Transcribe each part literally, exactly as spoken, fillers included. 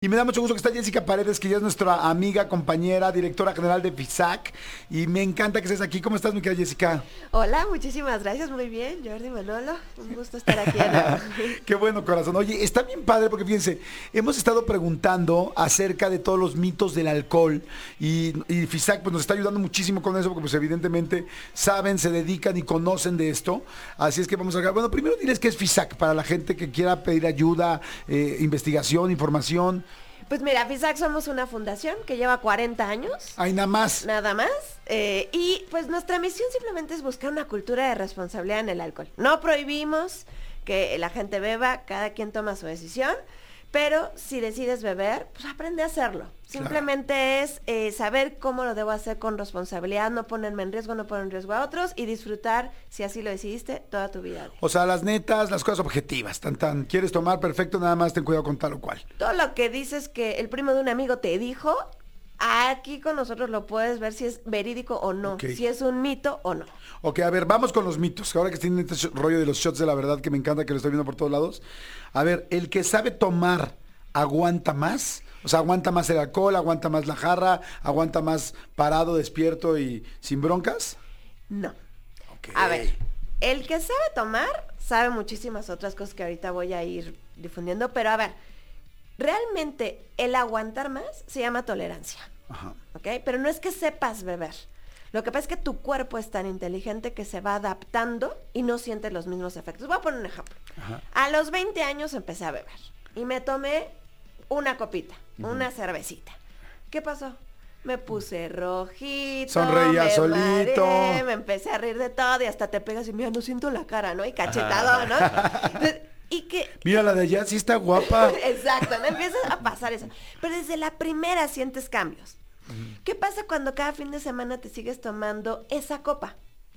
Y me da mucho gusto que está Jessica Paredes, que ya es nuestra amiga, compañera, directora general de FISAC. Y me encanta que estés aquí. ¿Cómo estás, mi querida Jessica? Hola, muchísimas gracias. Muy bien, Jordi Manolo. Un gusto estar aquí. Ana. Qué bueno, corazón. Oye, está bien padre porque fíjense, hemos estado preguntando acerca de todos los mitos del alcohol. Y, y FISAC pues, nos está ayudando muchísimo con eso porque pues evidentemente saben, se dedican y conocen de esto. Así es que vamos a hablar. Bueno, primero diles qué es FISAC para la gente que quiera pedir ayuda, eh, investigación, información. Pues mira, FISAC somos una fundación que lleva cuarenta años. Ay, nada más. Nada más. Eh, y pues nuestra misión simplemente es buscar una cultura de responsabilidad en el alcohol. No prohibimos que la gente beba, cada quien toma su decisión, pero si decides beber, pues aprende a hacerlo. Simplemente claro. es eh, saber cómo lo debo hacer con responsabilidad, no ponerme en riesgo, no poner en riesgo a otros y disfrutar, si así lo decidiste, toda tu vida. O sea, las netas, las cosas objetivas, tan tan, quieres tomar, perfecto, nada más ten cuidado con tal o cual. Todo lo que dices que el primo de un amigo te dijo, aquí con nosotros lo puedes ver si es verídico o no, okay. si es un mito o no. Ok, a ver, vamos con los mitos. Ahora que tienen este rollo de los shots de la verdad, que me encanta, que lo estoy viendo por todos lados. A ver, el que sabe tomar, ¿aguanta más? O sea, ¿aguanta más el alcohol, aguanta más la jarra, aguanta más parado, despierto y sin broncas? No. Okay. A ver, el que sabe tomar, sabe muchísimas otras cosas que ahorita voy a ir difundiendo, pero a ver, realmente el aguantar más se llama tolerancia. Ajá. ¿Ok? Pero no es que sepas beber. Lo que pasa es que tu cuerpo es tan inteligente que se va adaptando y no siente los mismos efectos. Voy a poner un ejemplo. Ajá. A los veinte años empecé a beber y me tomé una copita, uh-huh. una cervecita. ¿Qué pasó? Me puse rojito, sonreía me solito, mareé, me empecé a reír de todo y hasta te pegas y mira, no siento la cara, ¿no? Y cachetado, ¿no? Entonces, y que... Mira, la de allá sí está guapa. Exacto, no empiezas a pasar eso. Pero desde la primera sientes cambios. Uh-huh. ¿Qué pasa cuando cada fin de semana te sigues tomando esa copa?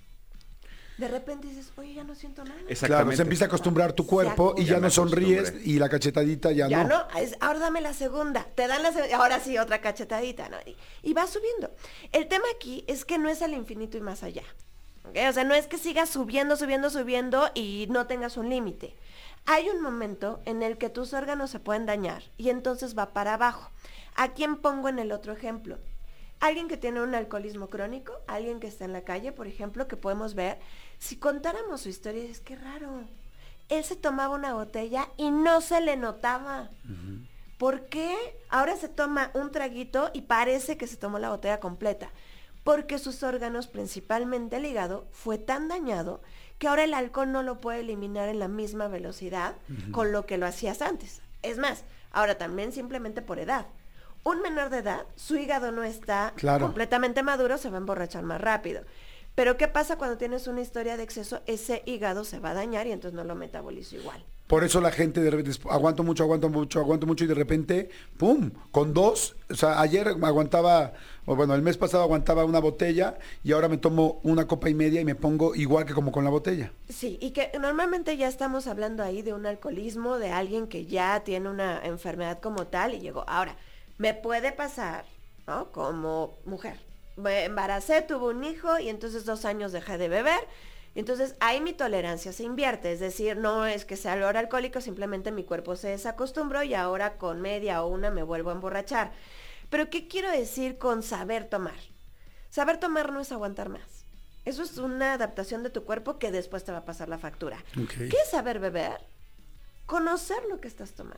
De repente dices, oye, ya no siento nada. Claro, se empieza a acostumbrar tu cuerpo y ya no sonríes y la cachetadita ya, ya no. Ya no, es, ahora dame la segunda, te dan la segunda, ahora sí, otra cachetadita, ¿no? Y, y va subiendo. El tema aquí es que no es al infinito y más allá, ¿okay? O sea, no es que sigas subiendo, subiendo, subiendo y no tengas un límite. Hay un momento en el que tus órganos se pueden dañar y entonces va para abajo. ¿A quién pongo en el otro ejemplo? Alguien que tiene un alcoholismo crónico, alguien que está en la calle, por ejemplo, que podemos ver, si contáramos su historia, es que raro. Él se tomaba una botella y no se le notaba. Uh-huh. ¿Por qué? Ahora se toma un traguito y parece que se tomó la botella completa. Porque sus órganos, principalmente el hígado, fue tan dañado que ahora el alcohol no lo puede eliminar en la misma velocidad uh-huh. con lo que lo hacías antes. Es más, ahora también simplemente por edad. Un menor de edad, su hígado no está claro. completamente maduro, se va a emborrachar más rápido. Pero ¿qué pasa cuando tienes una historia de exceso? Ese hígado se va a dañar y entonces no lo metabolizo igual. Por eso la gente de repente, aguanto mucho, aguanto mucho, aguanto mucho y de repente, ¡pum! Con dos, o sea, ayer aguantaba, o bueno, el mes pasado aguantaba una botella y ahora me tomo una copa y media y me pongo igual que como con la botella. Sí, y que normalmente ya estamos hablando ahí de un alcoholismo, de alguien que ya tiene una enfermedad como tal y llegó. Ahora, me puede pasar, ¿no? Como mujer. Me embaracé, tuve un hijo y entonces dos años dejé de beber. Y entonces ahí mi tolerancia se invierte. Es decir, no es que sea olor alcohólico, simplemente mi cuerpo se desacostumbró y ahora con media o una me vuelvo a emborrachar. Pero ¿qué quiero decir con saber tomar? Saber tomar no es aguantar más. Eso es una adaptación de tu cuerpo que después te va a pasar la factura. Okay. ¿Qué es saber beber? Conocer lo que estás tomando.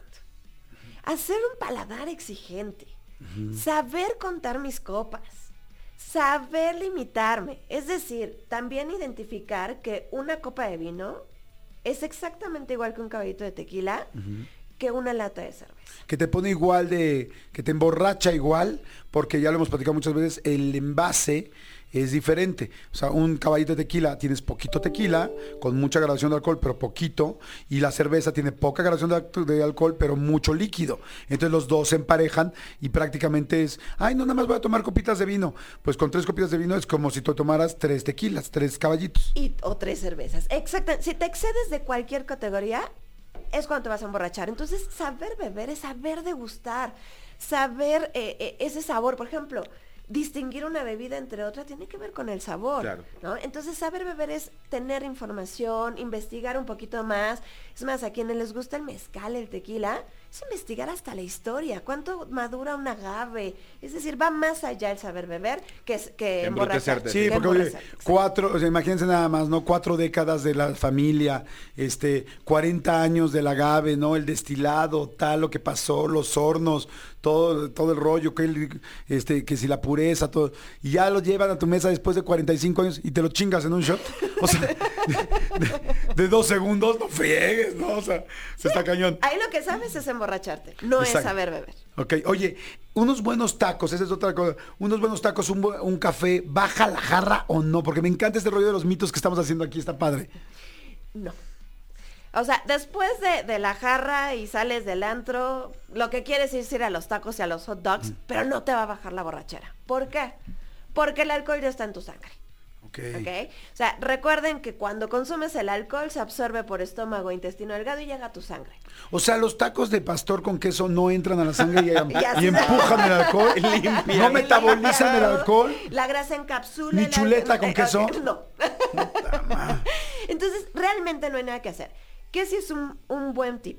Hacer un paladar exigente, uh-huh. saber contar mis copas, saber limitarme, es decir, también identificar que una copa de vino es exactamente igual que un caballito de tequila, uh-huh. que una lata de cerveza. Que te pone igual de, que te emborracha igual, porque ya lo hemos platicado muchas veces, el envase es diferente. O sea, un caballito de tequila, tienes poquito tequila, con mucha graduación de alcohol, pero poquito, y la cerveza tiene poca graduación de, de alcohol, pero mucho líquido. Entonces los dos se emparejan y prácticamente es, ay, no, nada más voy a tomar copitas de vino. Pues con tres copitas de vino es como si tú tomaras tres tequilas, tres caballitos. Y, o tres cervezas. Exacto. Si te excedes de cualquier categoría, es cuando te vas a emborrachar. Entonces, saber beber es saber degustar, saber eh, eh, ese sabor. Por ejemplo, distinguir una bebida entre otra tiene que ver con el sabor, claro. ¿no? Entonces, saber beber es tener información, investigar un poquito más. Es más, a quienes les gusta el mezcal, el tequila, es investigar hasta la historia, cuánto madura un agave. Es decir, va más allá el saber beber que, es- que emborracharte. Sí, que porque oye, emborracharte. cuatro, o sea, imagínense nada más, ¿no? Cuatro décadas de la familia, este, cuarenta años del agave, ¿no? El destilado, tal, lo que pasó, los hornos, todo, todo el rollo, que, el- este, que si la pureza, todo. Y ya lo llevan a tu mesa después de cuarenta y cinco años y te lo chingas en un shot. O sea, de, de- de dos segundos, no friegues, ¿no? O sea, se está cañón. Ahí lo que sabes es emborracharte, no es Exacto. saber beber. Ok, oye, unos buenos tacos, esa es otra cosa. Unos buenos tacos, un, bu- un café, ¿baja la jarra o no? Porque me encanta este rollo de los mitos que estamos haciendo aquí, está padre. No. O sea, después de, de la jarra y sales del antro, lo que quieres es ir a los tacos y a los hot dogs, pero no te va a bajar la borrachera. ¿Por qué? Porque el alcohol ya está en tu sangre. Ok. ¿Ok? O sea, recuerden que cuando consumes el alcohol se absorbe por estómago, intestino delgado y llega a tu sangre. O sea, los tacos de pastor con queso no entran a la sangre y, Y así y empujan el alcohol. Limpian. No metabolizan el alcohol. La grasa encapsula. ¿Ni el chuleta alcohol. con Eh, queso? ok, No. Entonces, realmente no hay nada que hacer. ¿Qué sí es un, un buen tip?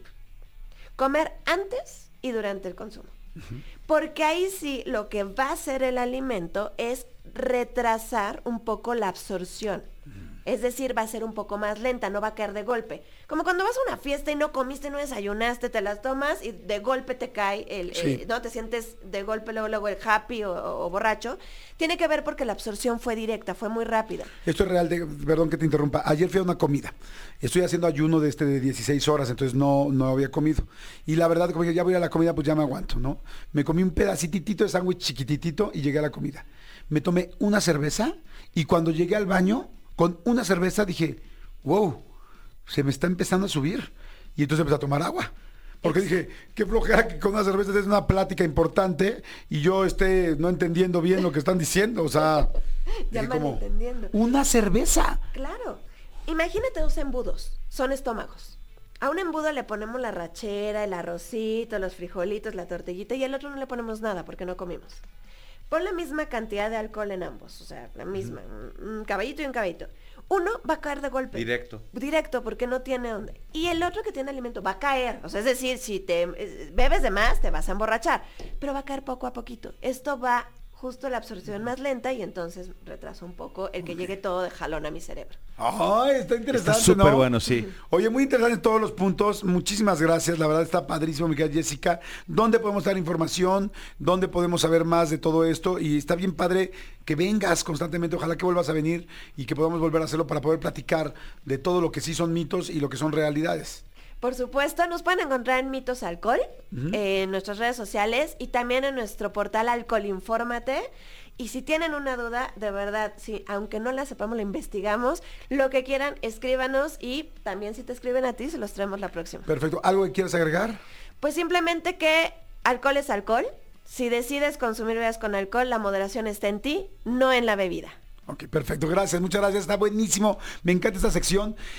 Comer antes y durante el consumo. Porque ahí sí lo que va a hacer el alimento es retrasar un poco la absorción. Es decir, va a ser un poco más lenta, no va a caer de golpe. Como cuando vas a una fiesta y no comiste, no desayunaste, te las tomas y de golpe te cae el, Sí. eh, no te sientes de golpe luego luego el happy o, o- o borracho. Tiene que ver porque la absorción fue directa, fue muy rápida. Esto es real, de, perdón que te interrumpa. Ayer fui a una comida. Estoy haciendo ayuno de este de dieciséis horas, entonces no, no había comido. Y la verdad, como que ya voy a la comida, pues ya me aguanto, ¿no? Me comí un pedacitito de sándwich chiquititito y llegué a la comida. Me tomé una cerveza y cuando llegué al baño, con una cerveza dije, wow, se me está empezando a subir. Y entonces empecé a tomar agua. Porque dije, qué flojera que con una cerveza es una plática importante y yo esté no entendiendo bien lo que están diciendo. O sea, Ya dije como, malentendiendo. una cerveza. Claro. Imagínate dos embudos, son estómagos. A un embudo le ponemos la rachera, el arrocito, los frijolitos, la tortillita y al otro no le ponemos nada porque no comimos. Pon la misma cantidad de alcohol en ambos, o sea, la misma, un, un caballito y un caballito. Uno va a caer de golpe. Directo. Directo, porque no tiene dónde. Y el otro que tiene alimento va a caer. O sea, es decir, si te eh, bebes de más, te vas a emborrachar. Pero va a caer poco a poquito. Esto va justo la absorción más lenta y entonces retrasa un poco el que llegue todo de jalón a mi cerebro. Ay, está interesante, Está súper ¿no? bueno, sí. Oye, muy interesante todos los puntos. Muchísimas gracias. La verdad está padrísimo, mi querida Jessica. ¿Dónde podemos dar información? ¿Dónde podemos saber más de todo esto? Y está bien padre que vengas constantemente. Ojalá que vuelvas a venir y que podamos volver a hacerlo para poder platicar de todo lo que sí son mitos y lo que son realidades. Por supuesto, nos pueden encontrar en Mitos Alcohol, Ujú. eh, en nuestras redes sociales y también en nuestro portal Alcohol Infórmate. Y si tienen una duda, de verdad, sí, aunque no la sepamos, la investigamos. Lo que quieran, escríbanos y también si te escriben a ti, se los traemos la próxima. Perfecto. ¿Algo que quieras agregar? Pues simplemente que alcohol es alcohol. Si decides consumir bebidas con alcohol, la moderación está en ti, no en la bebida. Ok, perfecto, gracias, muchas gracias, está buenísimo, me encanta esta sección